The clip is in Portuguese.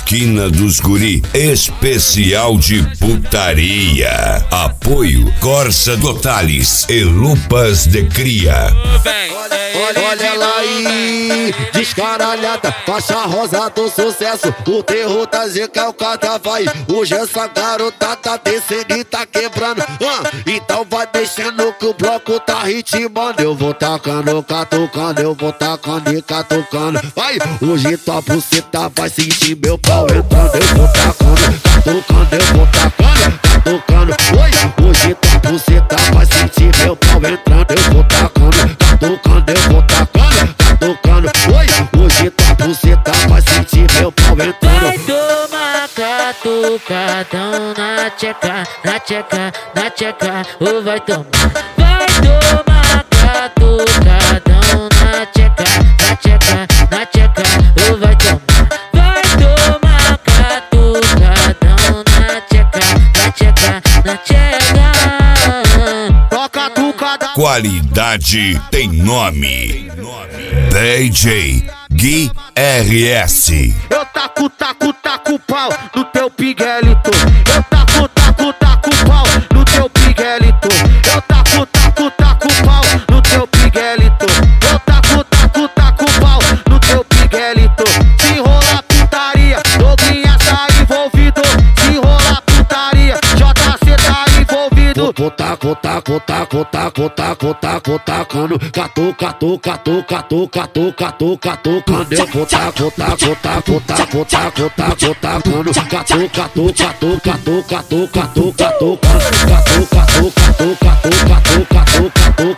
Esquina dos Guri, especial de putaria. Apoio Corsa Totales e Lupas de Cria. Olha ela aí, descaralhada, faixa rosa do sucesso. O terror da Zica é o carnaval. Hoje essa garota tá descendo e tá quebrando. Então vai descendo que o bloco tá ritmando. Eu vou tacando, catucando, eu vou tacando e catucando. Vai, hoje tua buceta vai sentir meu pau entrando. Eu vou tacando, catucando, eu vou tacando, catucando. Oi, hoje tua buceta vai sentir meu pau entrando. Eu vou tacando, catucando, eu vou tacando, catucando. Oi, hoje tua buceta vai sentir meu pau entrando. Vai tomar catucadão na tcheca, na tcheca, na tcheca, ou vai tomar. Vai tomar catucadão na tcheca, na tcheca, na tcheca, ou vai tomar. Vai tomar catucadão na tcheca, na tcheca, na tcheca. Toca tucada. Qualidade tem nome. DJ Gui RS. Eu taco pau no teu piguelito. Eu taco pau no teu piguelito. Eu taco pau no teu piguelito. Eu taco pau no teu piguelito. Se rolar putaria, Doguinha tá envolvido. Se rolar putaria, JC tá envolvido. Vou tacando, catucando. Eu vou tacando,